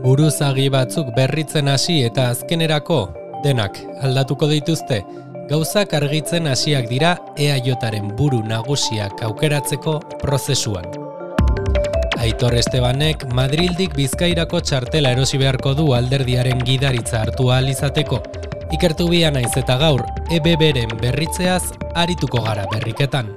Buruzagi batzuk berritzen hasi eta azkenerako denak aldatuko dituzte. Gauzak argitzen hasiak dira EAJaren buru nagusiak aukeratzeko prozesuan. Aitor Estebanek Madrildik Bizkairako txartela erosi beharko du alderdiaren gidaritza hartu ahal izateko. Ikertu bia naiz eta gaur EBBren berritzeaz arituko gara berriketan.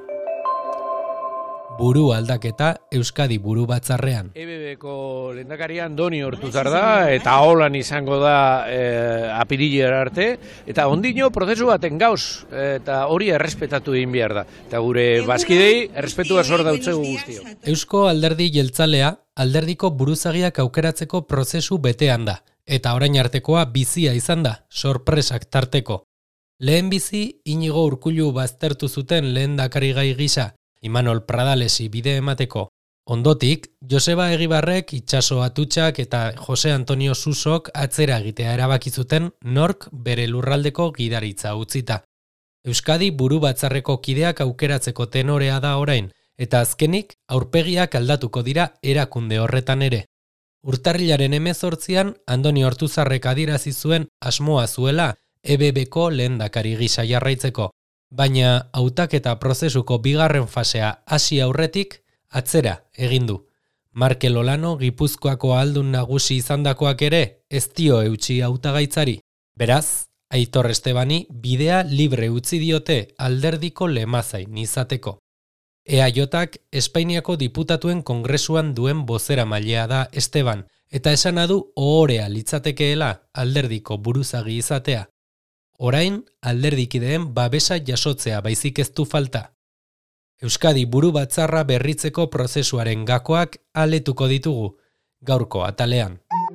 Buru aldaketa Euskadi buru batzarrean. EBBko lehendakarian Doni Ortuzar da, eta holan izango da apirilera arte, eta ondino prozesu baten gauz, eta hori errespetatu egin behar da. Eta gure bazkidei errespetua zor dautzegu guztio. Eusko alderdi jeltzalea alderdiko buruzagiak aukeratzeko prozesu betean da, eta orain artekoa bizia izan da, sorpresak tarteko. Lehen bizi, Inigo Urkullu baztertu zuten lehendakarigai gisa, Imanol Pradalesi bide emateko. Ondotik, Joseba Egibarrek, Itxaso Atutxak eta Jose Antonio Susok atzera egitea erabaki zuten nork bere lurraldeko gidaritza utzita. Euskadi buru batzarreko kideak aukeratzeko tenorea da orain, eta azkenik aurpegiak aldatuko dira erakunde horretan ere. Urtarrilaren 18an Andoni Ortuzarrek adierazi zuen asmoa zuela EBBko lehendakari gisa jarraitzeko. Baina hautaketa prozesuko bigarren fasea hasi aurretik atzera egin du. Markel Olano Gipuzkoako aldun nagusi izandakoak ere ez dio eutsi hautagaitzari. Beraz, Aitor Estebani bidea libre utzi diote alderdiko lemazain izateko. EAJak Espainiako diputatuen kongresuan duen bozeramailea da Esteban, eta esana du ohorea litzatekeela alderdiko buruzagi izatea. Orain, alderdikideen babesa jasotzea baizik ez du falta. Euskadi buru batzarra berritzeko prozesuaren gakoak aletuko ditugu, gaurko atalean.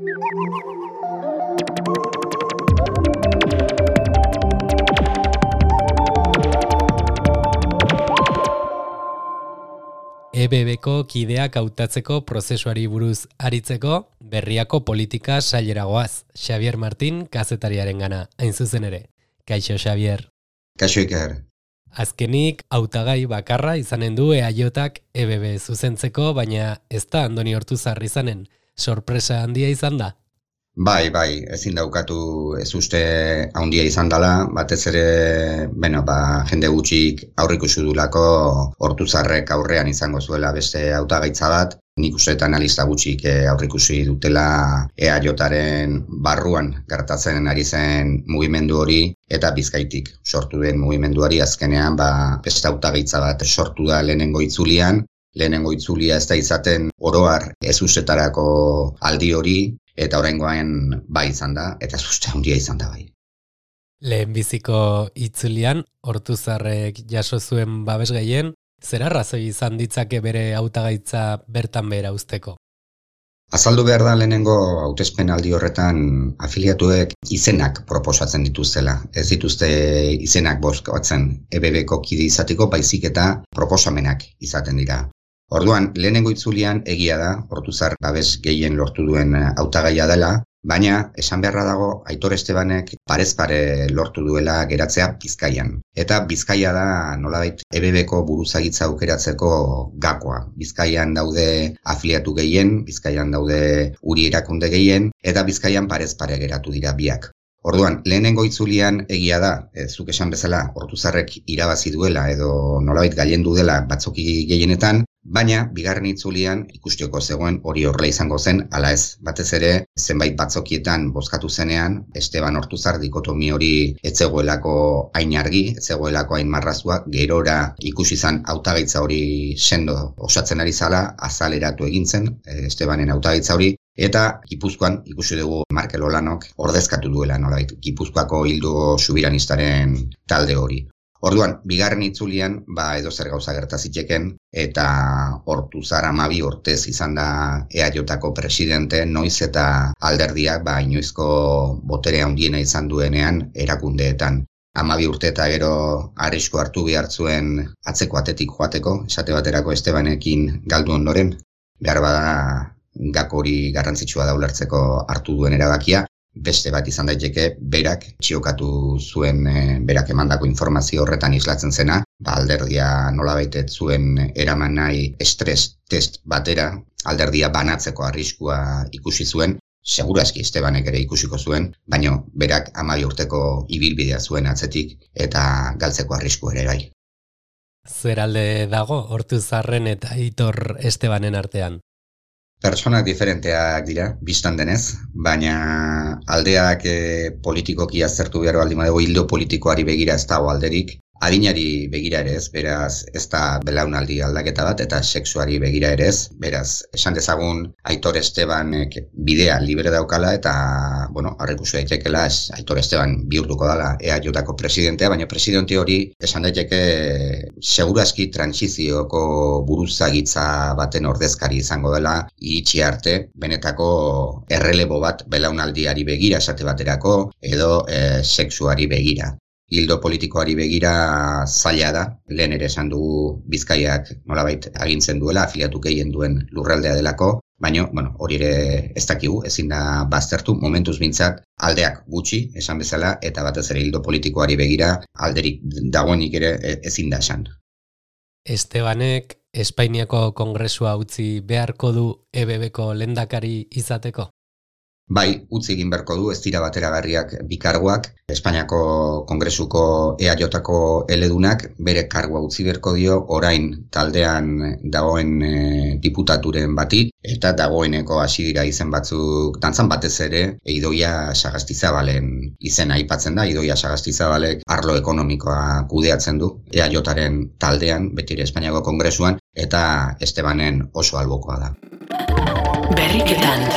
EBBko kideak hautatzeko prozesuari buruz aritzeko, berriako politika saileragoaz. Xavier Martin kazetariarengana, hain zuzen ere. Kaixo, Xavier. Kaixo, Iker. Azkenik, hautagai bakarra izanen du EAJak EBB zuzentzeko, baina ez da Andoni Ortuzar izanen. Sorpresa handia izan da? Bai, ezin daukatu ez uste handia izan dela, batez ere, jende gutxik aurrikusi dulako Ortuzarrek aurrean izango zuela beste hautagaitza bat. Nik uste eta analista gutxik aurrikusi dutela EAJaren barruan gertatzen ari zen mugimendu hori eta Bizkaitik sortu den mugimenduari azkenean beste hautagaitza bat sortu da lehenengo itzulian. Lehenengo itzulia ez da izaten oroar ez ustetarako aldi hori, eta oraingoan bai izan da, eta zuste handia izan da bai. Lehenbiziko itzulian, Ortuzarrek jaso zuen babes gehien, zer arrazoi izan ditzake bere hautagaitza bertan behera uzteko? Azaldu behar da lehenengo hautespen aldi horretan afiliatuek izenak proposatzen dituztela. Ez dituzte izenak bozkatzen EBBko kide izateko, baizik eta proposamenak izaten dira. Orduan, lehenengo itzulian egia da, Ortuzar babes gehien lortu duen hautagaia dela, baina esan beharra dago Aitor Estebanek parez pare lortu duela geratzea Bizkaian. Eta Bizkaia da nolabait EBBko buruzagitza aukeratzeko gakoa. Bizkaian daude afiliatu gehien, Bizkaian daude uri erakunde gehien, eta Bizkaian parez pare geratu dira biak. Orduan, lehenengo itzulian egia da, zuk esan bezala, Ortuzarrek irabazi duela edo nolabait gailendu dela batzoki gehienetan, baina bigarren itzulian ikusteko zegoen hori horrela izango zen, ala ez, batez ere zenbait batzokietan bozkatu zenean, Esteban Ortuzar dikotomi hori ez zegoelako hain argi, ez zegoelako hain marrazua, gerora ikusi zan hautagaitza hori sendo osatzen ari zala, azaleratu egin zen Estebanen hautagaitza hori, eta Gipuzkoan ikusi dugu Markel Olanok ordezkatu duela nolabait Gipuzkoako hildo subiranistaren talde hori. Orduan, bigarren itzulian, edozer gauza gerta zitekeen, eta Ortuzar 12 urtez izan da EAJako presidente, noiz eta alderdiak inoizko botere handiena izan duenean erakundeetan. 12 urte eta gero arrisko hartu behar zuen atzeko atetik joateko, esate baterako Estebanekin galdu ondoren, behar bada gako hori garrantzitsua da ulertzeko hartu duen erabakia. Beste bat izan daiteke, berak txiokatu zuen berak emandako informazio horretan islatzen zena, alderdia nolabait ez zuen eraman nahi estres test batera, alderdia banatzeko arriskua ikusi zuen, segurazki Estebanek ere ikusiko zuen, baino berak 12 urteko ibilbidea zuen atzetik eta galtzeko arrisku ere bai. Zer alde dago Ortuzarren eta Aitor Estebanen artean? Pertsonak diferenteak dira, bistan denez, baina aldeak politikoki aztertu behar baldin badugu hildo politikoari begira ez dago alderik, adinari begira ere ez, beraz ez da belaunaldi aldaketa bat, eta sexuari begira ere ez, beraz esan dezagun Aitor Estebanek bidea libre daukala, eta, aurreikusi daitekela Aitor Esteban bihurtuko dela EAJko presidentea, baina presidente hori esan daiteke segurazki trantsizioko buruzagitza baten ordezkari izango dela, iritsi arte benetako errelebo bat belaunaldiari begira esate baterako, edo sexuari begira. Hildo politikoari begira zaila da, lehen ere esan dugu Bizkaiak nolabait agintzen duela, afiliatu gehien duen lurraldea delako, baina hori ere ez dakigu, ezin da baztertu, momentuz bintzat aldeak gutxi esan bezala, eta batez ere hildo politikoari begira alderik dagoenik ere ezin da esan. Estebanek Espainiako Kongresua utzi beharko du EBBko lehendakari izateko? Bai, utzi egin beharko du, ez dira bateragarriak bi karguak, Espainiako Kongresuko EAJko eledunak bere kargua utzi beharko dio orain taldean dagoen diputaturen bati, eta dagoeneko hasi dira izen batzuk dantzan, batez ere Idoia Sagastizabalen izena aipatzen da. Idoia Sagastizabalek arlo ekonomikoa kudeatzen du EAJaren taldean, beti ere Espainiako Kongresuan, eta Estebanen oso albokoa da. Berriketan.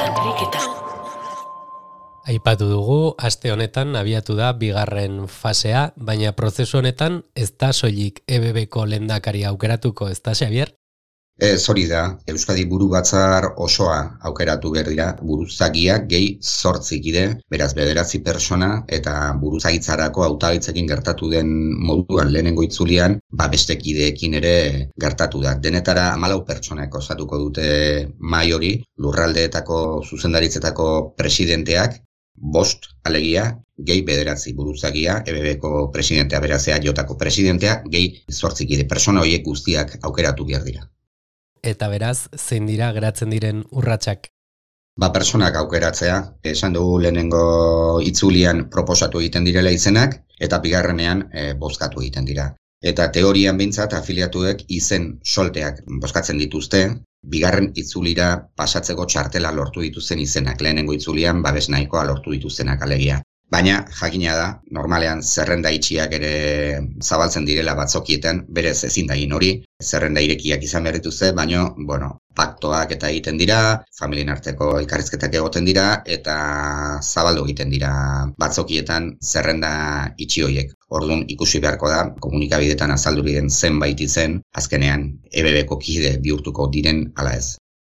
Aipatu dugu, aste honetan abiatu da bigarren fasea, baina prozesu honetan ez da soilik EBBko lehendakari aukeratuko, ez da, Xabier? Hori da, Euskadi buru batzar osoa aukeratu behar dira, buruzagiak gehi 8 kide, beraz 9 pertsona, eta buruzagitzarako hautagaitzekin gertatu den moduan lehenengo itzulian, beste kideekin ere gertatu da. Denetara 14 pertsonak osatuko dute mahai hori, lurraldeetako zuzendaritzetako presidenteak, 5 alegia, gehi 9 buruzagia, EBBko presidentea, beraz EAJko presidentea, gehi 8 kide, persona horiek guztiak aukeratu behar dira. Eta beraz, zein dira geratzen diren urratsak? Pertsonak aukeratzea, esan dugu lehenengo itzulian proposatu egiten direla izenak, eta bigarrenean bozkatu egiten dira. Eta teorian behintzat afiliatuek izen solteak bozkatzen dituzte, bigarren itzulira pasatzeko txartela lortu dituzten izenak, lehenengo itzulian babes nahikoa lortu dituztenak alegia. Baina, jakina da, normalean zerrenda itxiak ere zabaltzen direla batzokietan, berez ezin da egin hori, zerrenda irekiak izan behar dituzte, baina, paktoak eta egiten dira, familien arteko elkarrizketak egoten dira, eta zabaldu egiten dira batzokietan zerrenda itxi horiek. Orduan ikusi beharko da, komunikabidetan azaldu diren zenbait izen, azkenean EBBko kide bihurtuko diren ala ez.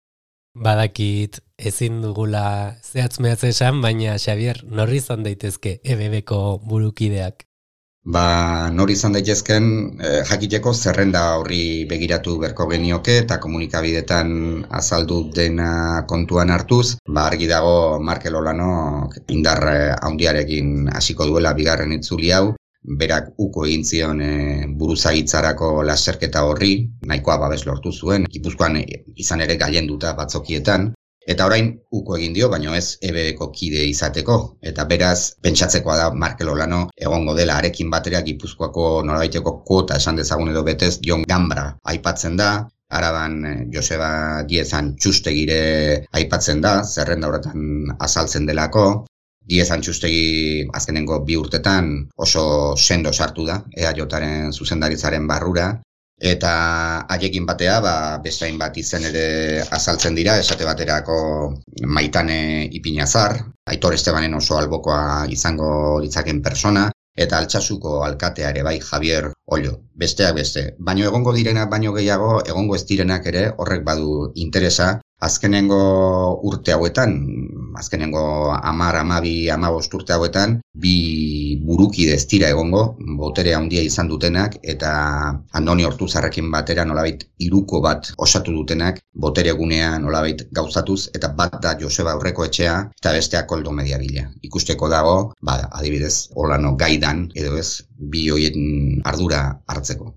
Badakit ezin dugula zehatz-mehatz esan, baina Xabier, norri izan daitezke EBBko burukideak? Nori izan daitezken jakiteko zerrenda horri begiratu beharko genioke eta komunikabidetan azaldu dena kontuan hartuz, argi dago Markel Olanok indar handiarekin hasiko duela bigarren itzuli hau, berak uko egin zion buruzagitzarako lasterketa horri, nahikoa babes lortu zuen, Gipuzkoan izan ere gailenduta batzokietan, eta orain uko egin dio, baino ez EBBko kide izateko, eta beraz pentsatzekoa da Markel Olano egongo dela arekin batera Gipuzkoako norabaiteko kuota esan dezagun edo betez Jon Gambra aipatzen da, Araban Joseba Diezan Txustegire aipatzen da, zerrenda horretan azaltzen delako, Diezan Txustegi azkenengo 2 urtetan oso sendo sartu da, EAJaren zuzendaritzaren barrura, eta haiekin batea, bestain bat izen ere azaltzen dira, esate baterako Maitane Ipinazar, Aitor Estebanen oso albokoa izango ditzaken persona, eta Altsasuko alkatea ere bai Javier Ollo, besteak beste. Baino egongo direnak baino gehiago, egongo ez direnak ere horrek badu interesa, azkenengo urte hauetan, azkenengo 10, 12, 15 urte hauetan, 2 burukide ez dira egongo, botere handia izan dutenak, eta Andoni Ortuzarrekin batera nolabait 3ko bat osatu dutenak, botere gunea nolabait gauzatuz, eta bat da Joseba Aurrekoetxea, eta besteak Koldo Mediavilla. Ikusteko dago, adibidez, Olano gaidan, edo ez, 2 horien ardura hartzeko.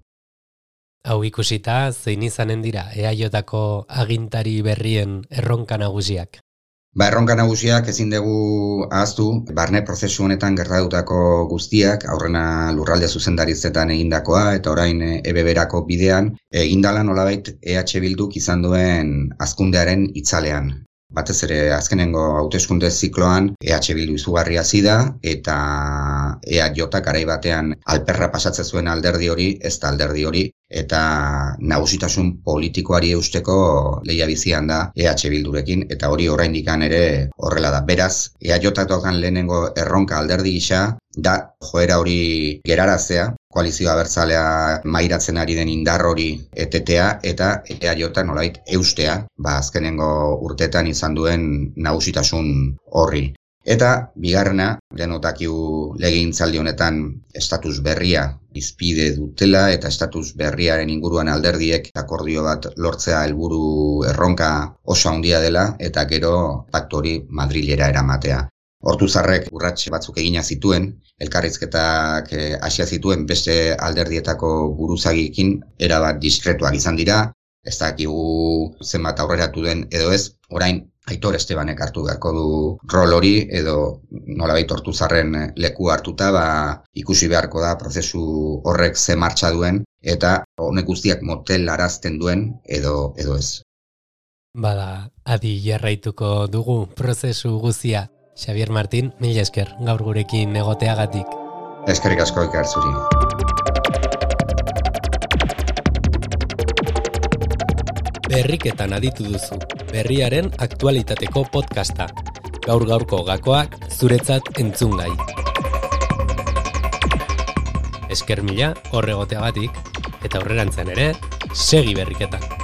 Hau ikusita, zein izanen dira EAJko agintari berrien erronka nagusiak? Erronka nagusiak ezin dugu ahaztu, barne prozesu honetan gertatutako guztiak, aurrena lurralde zuzendaritzetan egindakoa eta orain EBB-erako bidean, egindala nolabait EH Bilduk izan duen hazkundearen itzalean. Batez ere azkenengo hauteskunde zikloan EH Bildu izugarria zida eta EAJ garai batean alperra pasatzen zuen alderdi hori, ez da alderdi hori, eta nagusitasun politikoari eusteko lehia bizian da EH Bildurekin, eta hori oraindikan ere horrela da. Beraz, EAJ-ak lehenengo erronka alderdi gisa da joera hori geraraztea, koalizioa abertzalea mairatzen ari den indar hori etetea eta EAJ nolait eustea, azkenengo urteetan izan duen nagusitasun horri. Eta bigarrena, denotakiu legegintzaldi honetan estatus berria izpide dutela eta estatus berriaren inguruan alderdiek akordio bat lortzea helburu erronka oso handia dela eta gero paktu hori Madrilera eramatea. Ortuzarrek urrats batzuk egina zituen, elkarrizketak hasia zituen beste alderdietako buruzagiekin erabat diskretuak izan dira, ez dakigu zenbat aurreratu den edo ez, orain Aitor Estebanek hartu beharko du rol hori edo nolabait Ortuzarren leku hartuta ikusi beharko da prozesu horrek ze martxa duen eta honek guztiak motelarazten duen edo ez. Bada, adi jarraituko dugu prozesu guztia. Xabier Martin, mila esker gaur gurekin egoteagatik. Eskerrik asko Iker zuri. Berriketan aditu duzu, berriaren aktualitateko podcasta. Gaur-gaurko gakoak zuretzat entzungai. Esker mila horregoteagatik, eta aurrerantzen ere, segi berriketan.